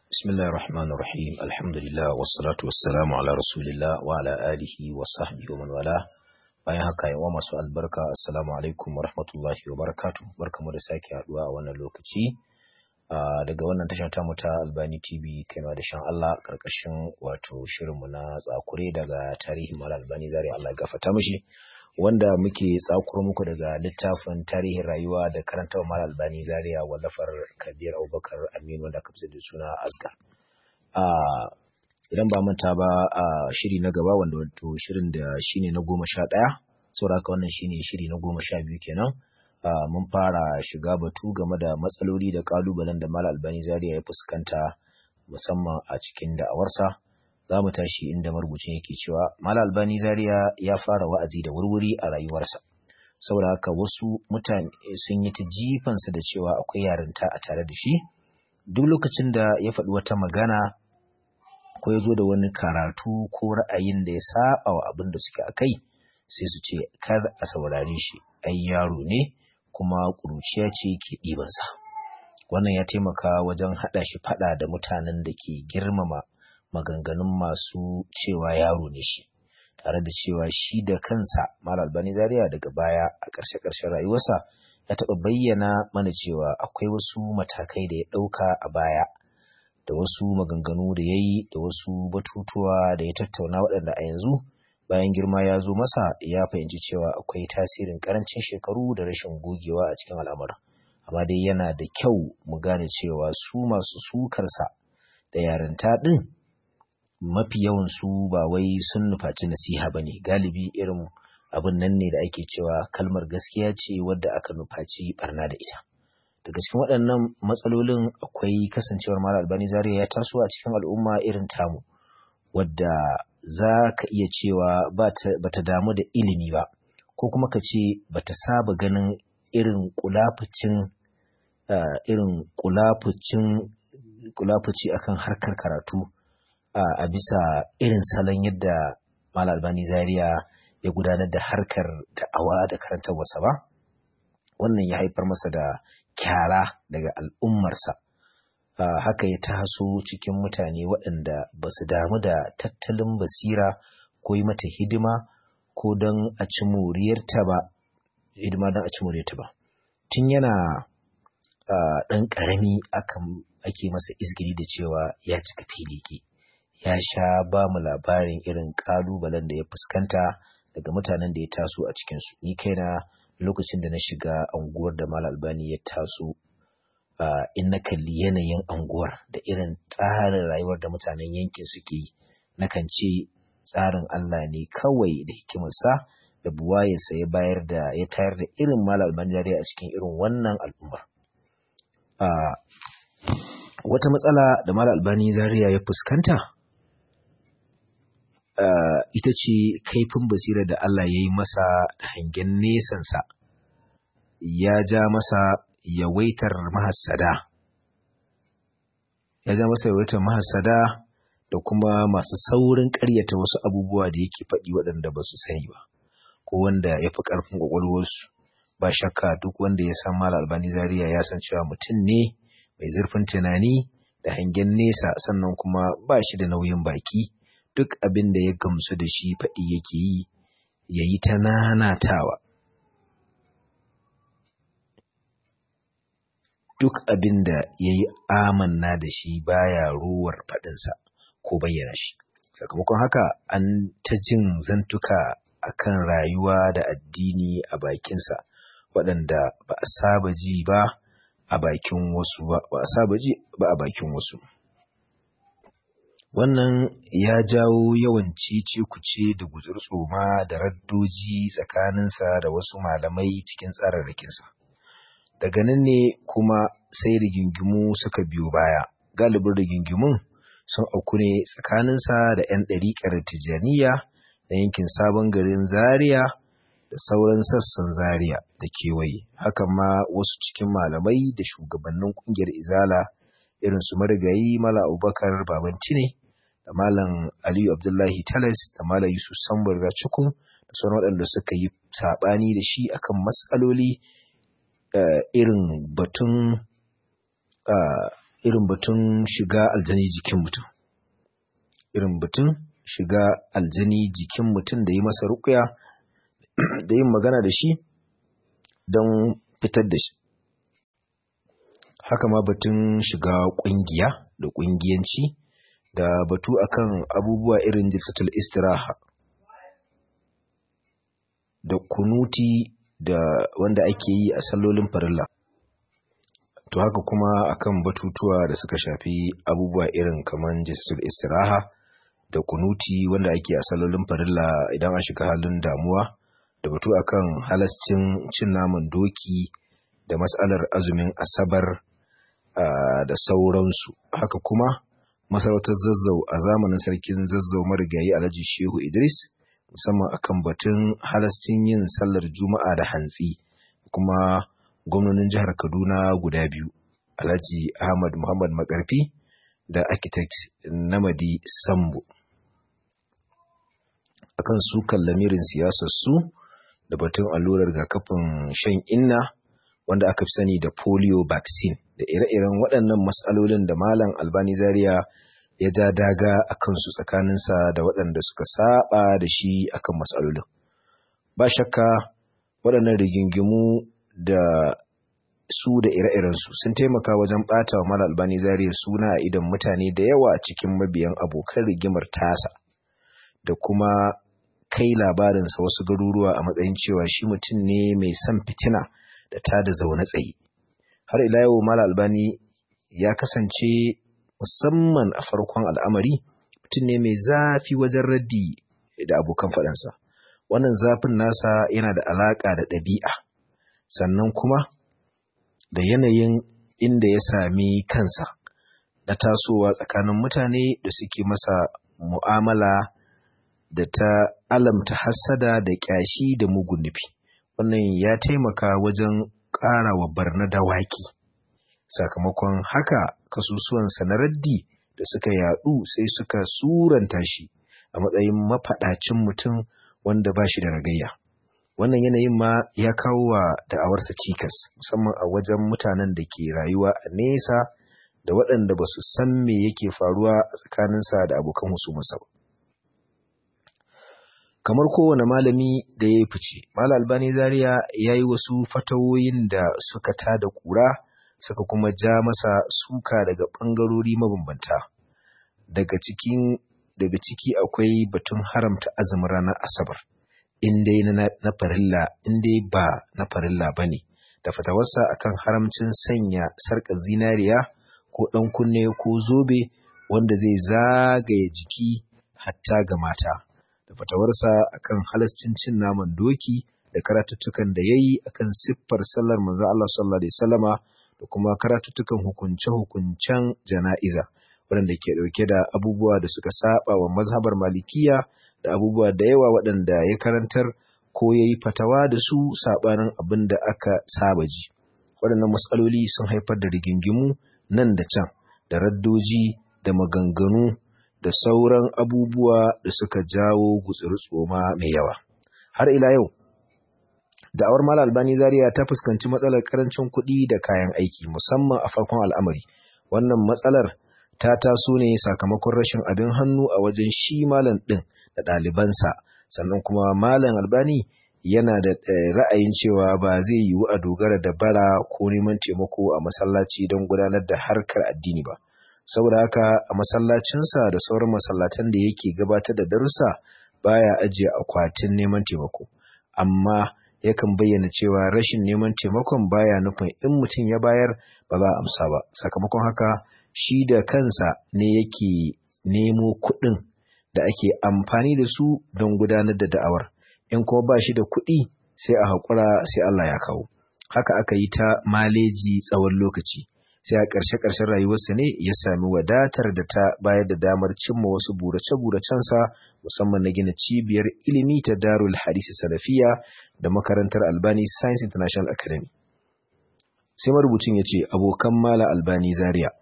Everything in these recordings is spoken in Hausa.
بسم الله الرحمن الرحيم الحمد لله والصلاة والسلام على رسول الله وعلى آله وصحبه ومن والاه bayan haka yawa masu albarka assalamu alaikum wa rahmatullahi wa barakatuh barkamu da sake haduwa a wannan lokaci daga wannan tasha ta mu ta Albani TV kaima da shan Allah karkashin wato shirinmu na tsakure daga tarihin Malam Albani Zaria Allah ya gafarta mishi wanda muke tsakuro muku daga littafin tarihin rayuwa da karantawa Malam Albani Zaria wallafar Kabir Abubakar Aminu wanda aka fi da suna Asgar. Idan ba manta ba shiri na gaba wanda wato shirin da shine na 11 saboda haka wannan shine shiri na 12 kenan. Mun fara shiga batu game da matsaloli da kalubalen da Malam Albani Zaria ya fuskanta musamman a cikin da'awarsa. Za mu tashi inda marubucin yake cewa Malam Albani Zaria ya fara wa'azi da wurwuri a rayuwarsa. Saboda haka wasu mutane sun yi ta jifansa da cewa akwai yarinta a tare da shi. Duk lokacin da ya faɗi wata magana ko ya zo da wani karatu ko ra'ayin da ya saba wa abin da suke a kai sai su ce kar a saurare shi, ai yaro ne kuma ƙuruciya ce ke ɗibansa. Wannan ya taimaka wajen haɗa shi faɗa da mutanen da ke girmama maganganun masu cewa yaro ne shi, tare da cewa shi da kansa Malam Albani Zaria daga baya a ƙarshe-ƙarshen rayuwarsa ya taɓa bayyana mana cewa akwai wasu matakai da ya ɗauka a baya da wasu maganganu da ya yi da wasu batutuwa da ya tattauna waɗanda a yanzu bayan girma ya zo masa ya fahimci cewa akwai tasirin ƙarancin shekaru da rashin gogewa a cikin al'amura. Amma dai yana da kyau mu gane cewa su masu sukarsa da yarinta ɗin mafi yawan su ba wai sun nufaci nasiha ba ne, galibi irin abin nan ne da ake cewa kalmar gaskiya ce wadda aka nufaci barna da ita. Daga cikin waɗannan matsalolin akwai kasancewar Malam Albani Zaria ya taso a cikin al'umma irin tamu wadda za ka iya cewa ba ta damu da ilimi ba, ko kuma ka ce ba ta saba ganin irin kulafuci akan harkar karatu a bisa irin salon yadda Malam Albani Zaria ya gudanar da harkar da'awa da karantarwarsa ba. Wannan ya haifar masa da kyara daga al'ummarsa. Haka ya taso cikin mutane waɗanda ba su damu da tattalin basira ko yi mata hidima ko don a ci moriyarta ba, Tun yana ɗan ƙarami ake masa izgiri da cewa ya cika filiki. Ya sha ba mu labarin irin ƙalubalen da ya fuskanta daga mutanen da ya taso a cikinsu. Ni kaina lokacin da na shiga anguwar da Malam Albani ya taso, in na kalli yanayin anguwar da irin tsarin rayuwar da mutanen yankin suke yi, nakan ce tsarin Allah ne kawai da hikimarsa da buwayarsa ya tayar da irin Malam Albani Zaria a cikin irin wannan al'ummar. Wata matsala da Malam Albani Zaria ya fuskanta ita ce kaifin basira da Allah ya yi masa da hangen nesansa ya ja masa yawaitar mahassada da kuma masu saurin ƙaryata wasu abubuwa da yake faɗi waɗanda ba su sani ba ko wanda ya fi ƙarfin ƙwaƙwalwarsu. Ba shakka duk wanda ya san Malam Albani Zaria ya san cewa mutum ne mai zurfin tunani da hangen nesa, sannan kuma ba shi da nauyin baki. Duk abin da ya gamsu da shi faɗi yake yi, ya yi ta nanatawa. Duk abin da ya yi amanna da shi baya ruwar faɗinsa ko bayyana shi. Sakamakon haka an ta jin zantuka akan rayuwa da addini a bakinsa waɗanda ba a saba ji ba a bakin wasu. Wannan ya jawo yawan cece-kuce da gutsurtsoma da raddoji tsakaninsa da wasu malamai cikin tsararrakinsa. Daga nan ne kuma sai rigingimu suka biyo baya. Galibin rigingimun sun auku ne tsakaninsa da 'yan ɗariƙar Tijjaniya da yankin Sabon Garin Zaria da sauran sassan Zaria da kewaye. Hakan ma wasu cikin malamai da shugabannin ƙungiyar Izala irin su marigayi Malam Abubakar Babantine da Malam Aliyu Abdullahi Talas da Malam Yusuf Sambar Cikun da sauran waɗanda suka yi saɓani da shi akan matsaloli irin batun irin batun shiga aljani jikin mutum. Irin batun shiga aljani jikin mutum da yi masa ruqya da yin magana da shi don fitar da shi. Haka ma batun shiga ƙungiya da ƙungiyanci da batu akan abubuwa irin jilsatul istiraha da kunuti da wanda ake yi a sallolin farilla. To haka kuma akan batutuwa da suka shafi abubuwa irin kaman jilsatul istiraha da kunuti wanda ake a sallolin farilla idan an shiga halin damuwa, da batu akan halascin cin naman doki da mas'alar azumin asabar da sauransu. Haka kuma masarautar Zazzau a zamanin sarkin Zazzau marigayi Alhaji Shehu Idris, musamman akan batun halascin yin sallar Juma'a da hantsi, kuma gwamnonin jihar Kaduna guda biyu, Alhaji Ahmad Muhammad Makarfi da Architect Namadi Sambo, akan su lamirin siyasar su da batun allurar rigakafin shan inna wanda aka fi sani da polio vaccine, da ire-iren waɗannan matsalolin da Malam Albani Zaria ya ja daga a kansu tsakaninsa da waɗanda suka saba da shi akan matsalolin. Ba shakka waɗannan rigingimu da su da ire-irensu sun taimaka wajen ɓata wa Malam Albani Zaria suna a idon mutane da yawa cikin mabiyan abokan rigimar tasa, da kuma kai labarinsa wasu garuruwa a matsayin cewa shi mutum ne mai son fitina da ta da zaune tsaye. Har ila yau Malam Albani ya kasance musamman a farkon al'amari mutum ne mai zafi wajen raddi da abokan faɗansa. Wannan zafin nasa yana da alaƙa da ɗabi'a, sannan kuma da yanayin inda ya sami kansa na tasowa tsakanin mutane da suke masa mu'amala da ta alamta hassada da ƙyashi da mugun nufi. Wannan ya taimaka wajen ƙara wa barna dawaki. Sakamakon haka kasusuwansa na raddi da suka yaɗu sai suka suranta shi a matsayin mafaɗacin mutum wanda ba shi da ragayya. Wannan yanayin ma ya kawo wa da'awarsa cikas, musamman a wajen mutanen da ke rayuwa a nesa da waɗanda ba su san me yake faruwa a tsakaninsa da abokan husumarsa ba. Kamar kowane malami da ya yi fice, Malam Albani Zaria ya yi wasu fatawoyin da suka tada ƙura suka kuma ja masa suka daga ɓangarori mabambanta. Daga ciki akwai batun haramta azumin ranar Asabar, in dai na farilla, in dai ba na farilla ba ne, da fatawarsa akan haramcin sanya sarƙar zinariya ko ɗan kunne ko zobe wanda zai zagaye jiki hatta ga mata, da fatawarsa akan halascin cin naman doki da karatuttukan da ya yi akan siffar sallar manzo Allah sallallahu alaihi wasallama, da kuma karatuttukan hukunce-hukuncen jana'iza waɗanda ke ɗauke da abubuwa da suka saba wa mazhabar malikiya da abubuwa da yawa waɗanda ya karantar ko ya yi fatawa da su saɓanin abin da aka saba ji. Waɗannan matsaloli sun haifar da rigingimu nan da can, da raddoji da maganganu da sauran abubuwa da suka jawo gutsiri-tsoma mai yawa. Har ila yau, da'awar Malam Albani Zaria ta fuskanci matsalar karancin kuɗi da kayan aiki, musamman a farkon al'amari. Wannan matsalar ta taso ne sakamakon rashin abin hannu a wajen shi malam ɗin da ɗalibansa, sannan kuma Malam Albani yana da ra'ayin cewa ba zai yiwu a dogara da bara ko neman taimako a masallaci don gudanar da harkar addini ba. Saboda haka a masallacinsa da sauran masallatan da yake gabatar da darussa baya ajiye akwatin neman taimako, amma yakan bayyana cewa rashin neman taimakon baya nufin in mutum ya bayar ba za a amsa ba. Sakamakon haka shi da kansa ne yake nemo kuɗin da ake amfani da su don gudanar da da'awar. In kuma ba shi da kuɗi sai a haƙura sai Allah ya kawo. Haka aka yi ta maleji tsawon lokaci. Sai a ƙarshe-ƙarshen rayuwarsa ne ya sami wadatar da ta bayar da damar cimma wasu burace-buracensa, musamman na gina cibiyar ilimi ta Darul Hadisi Salafiya da makarantar Albani Science International Academy. Sai marubucin ya ce, abokan Malam Albani Zaria.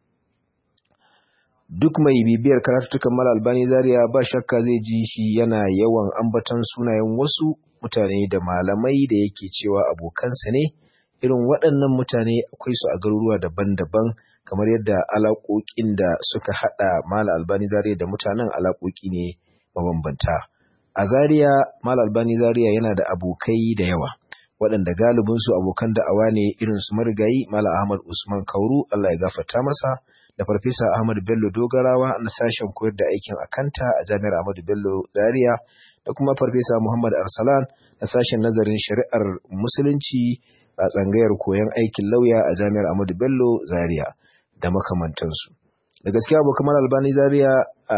Duk mai bibiyar karatutukan Malam Albani Zaria ba shakka zai ji shi yana yawan ambaton sunayen wasu mutane da malamai da yake cewa abokansa ne. Irin waɗannan mutane akwai su a garuruwa daban-daban kamar yadda alaƙoƙin da suka haɗa Malam Albani Zaria da mutanen alaƙoƙi ne mabambanta. A Zaria, Malam Albani Zaria yana da abokai da yawa, waɗanda galibinsu abokan da'awa ne irin su marigayi Malam Ahmad Usman Kauru, Allah ya gafarta masa, da Farfesa Ahmad Bello Dogarawa na sashen koyar da aikin akanta a Jami'ar Ahmadu Bello Zaria, da kuma Farfesa Muhammad Arsalan na sashen nazarin shari'ar Musulunci a tsangayar koyon aikin lauya a Jami'ar Ahmadu Bello Zaria da makamantansu. Da gaskiya abokan Malam Albani Zaria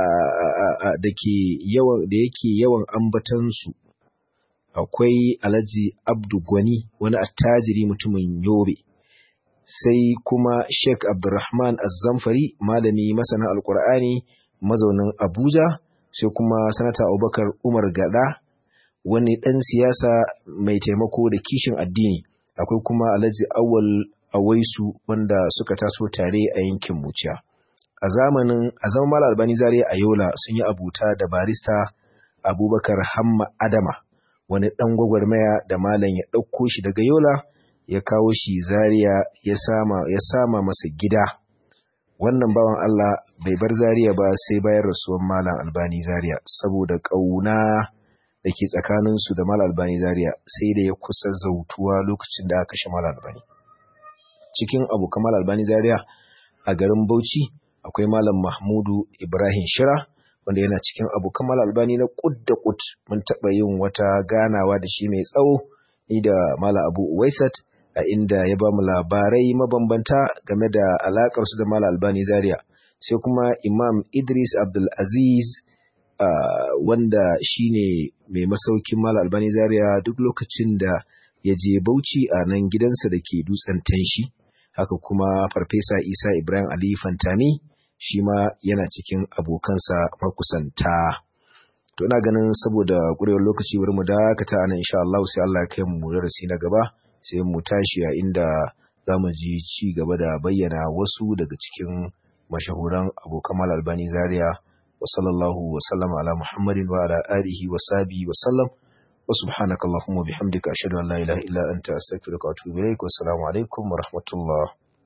da yake yawan ambatansu akwai Alhaji Abdu Gwani, wani attajiri mutumin Yobe, sai kuma Sheikh Abdulrahman Az-Zamfari, malami masanin Alkur'ani mazaunin Abuja, sai kuma Sanata Abubakar Umar Gada, wani ɗan siyasa mai taimako da kishin addini. Akwai kuma Alhaji Awwal Awaisu, wanda suka taso tare a yankin Muciya. A zaman Malam Albani Zaria a Yola sun yi abuta da barista Abubakar Hamma Adama, wani ɗan gwagwarmaya da malam ya ɗauko shi daga Yola ya kawo shi Zaria ya sama masa gida. Wannan bawan Allah bai bar Zaria ba sai bayan rasuwar Malam Albani Zaria, saboda ƙauna da ke tsakaninsu da Malam Albani Zaria sai da ya kusa zautuwa lokacin da aka kashe Malam Albani. Cikin abokan Malam Albani Zaria a garin Bauchi akwai Malam Mahmudu Ibrahim Shira, wanda yana cikin abokan Malam Albani na kud da kud. Mun taɓa yin wata ganawa da shi mai tsawo ni da Malam Abu Uwaisat, a inda ya ba mu labarai mabambanta game da alakar su da Malam Albani Zaria. Sai kuma Imam Idris Abdul Aziz, wanda shine mai masaukin Malam Albani Zaria duk lokacin da ya je Bauchi a nan gidansa da ke Dutsen Tanshi. Haka kuma Farfesa Isa Ibrahim Ali Fantami, shi ma yana cikin abokansa makusanta. To ina ganin saboda ƙurewar lokaci bari mu dakata anan insha Allah, sai Allah ya kai mu darasi na gaba, sai mu tashi a inda zamu ji ci gaba da bayyana wasu daga cikin mashahuran abokan Malam Albani Zaria. Wa sallallahu wa sallama ala Muhammadin wa ala alihi wa sahbihi wa sallam. Wa subhanakallahumma bihamdika ashhadu an la ilaha illa anta astaghfiruka wa atubu ilaik. Wa assalamu alaikum wa rahmatullah.